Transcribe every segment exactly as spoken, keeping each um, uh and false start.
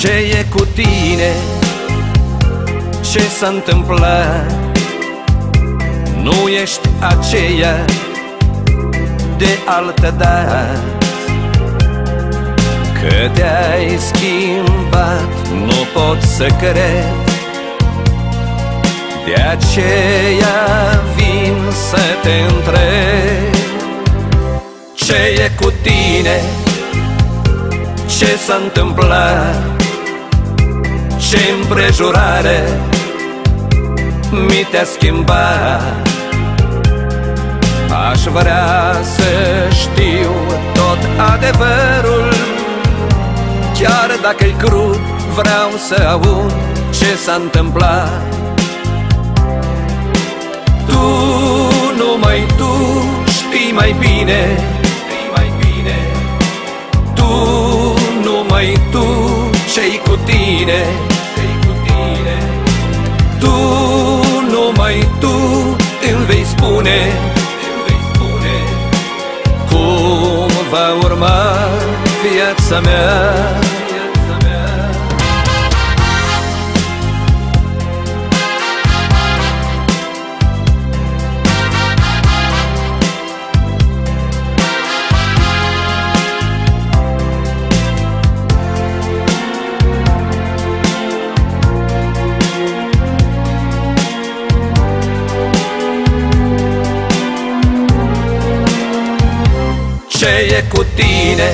Ce e cu tine? Ce s-a întâmplat? Nu ești aceea de altă dată, că te-ai schimbat, nu pot să cred. De aceea vin să te întreb: ce e cu tine? Ce s-a întâmplat? Ce împrejurare mi te-a schimbat? Aș vrea să știu tot adevărul, chiar dacă-i crud, vreau să aud ce s-a întâmplat. Tu, numai tu, știi mai bine, mai bine. Tu, numai tu, ce-i cu tine, ce-i cu tine. Tu, numai tu, îmi vei spune, îmi vei spune cum va urma viața mea. Ce e cu tine?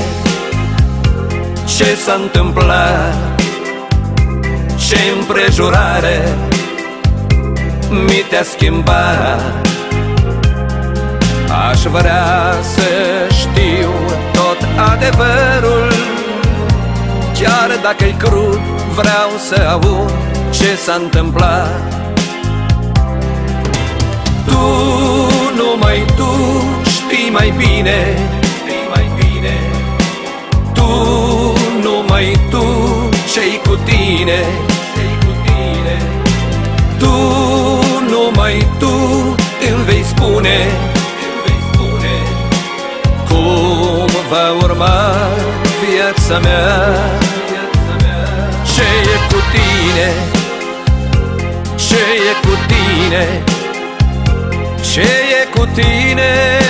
Ce s-a întâmplat? Ce împrejurare mi te-a schimbat? Aș vrea să știu tot adevărul, chiar dacă-i crud, vreau să aud ce s-a întâmplat. Tu, numai tu, știi mai bine, mai bine. Tu, numai tu, ce-i cu tine, ce-i cu tine. Tu, numai tu, îmi vei spune, îmi vei spune cum va urma viața mea. Ce e cu tine? Ce e cu tine? Ce e cu tine?